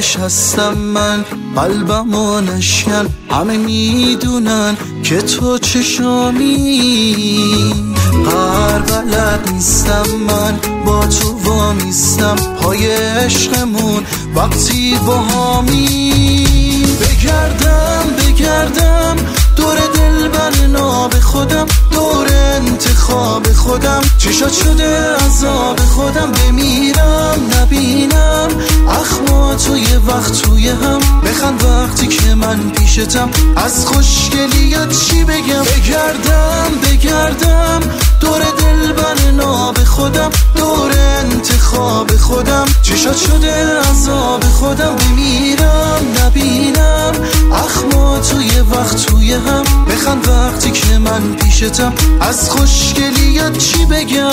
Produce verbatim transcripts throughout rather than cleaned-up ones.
نشستم من قلبمو نشکن، همه میدونن که تو چشامی. قهر بلد نیستم من با تو وامیستم پای عشقمون وقتی با همی. بگردم بگردم دور دل بر ناب خودم، دور انتخاب خودم، چشات شده عذاب خودم. بمیرم نبینم اخما تو یه وقت توی هم، بخند وقتی که من پیشتم، از خوشگلیت چی بگم. بگردم بگردم دور دل بر ناب خودم، دور انتخاب خودم، چشات شده عذاب خودم. بمیرم نبینم اخما تو یه وقت توی هم، بخند وقتی که من پیشتم، از خوشگلیت چی بگم.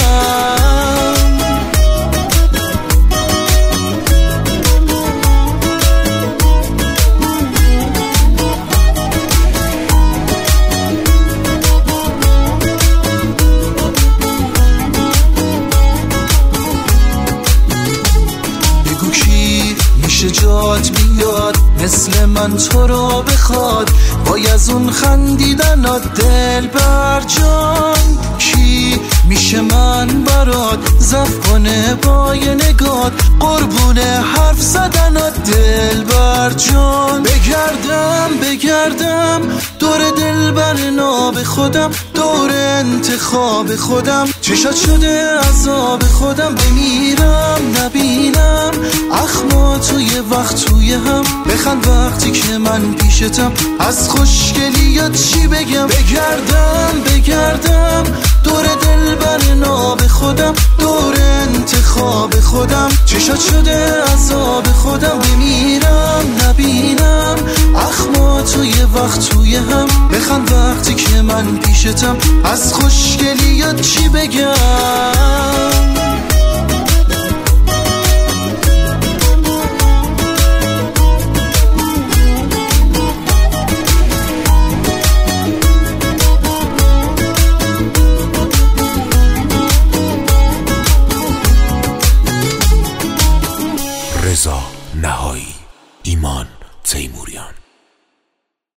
بگو کی میشه جات بیاد مثل من تو رو بخواد، وای از اون خندیدنات دل بر جان. کی میشه من برات زف کنه با یه نگات، قربونه حرف زدنات دل بر جان. بگردم بگردم دور دل بر ناب خودم، دور انتخاب خودم، چشات شده عذاب خودم. بمیرم نبینم اخما تو یه وقت توی هم، بخند وقتی که من پیشتم، از خوشگلیت چی بگم. بگردم بگردم دور دل بر ناب خودم، دور انتخاب خودم، چشات شده عذاب خودم. بمیرم نبینم اخما تو یه وقت توی هم، بخند وقتی که من پیشتم، از خوشگلیت چی بگم.